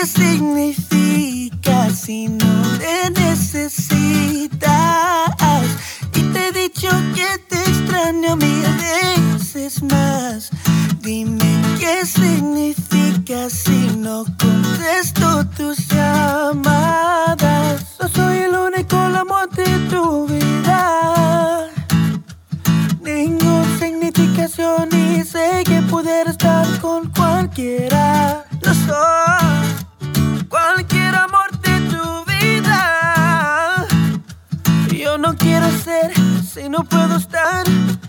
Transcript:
¿qué significa si no te necesitas? Y te he dicho que te extraño 1000 veces más. Dime qué significa si no contesto tus llamadas. No soy el único amor de tu vida. Ninguna significación y sé que pudiera estar con cualquiera. No soy cualquier amor de tu vida. Yo no quiero ser si no puedo estar.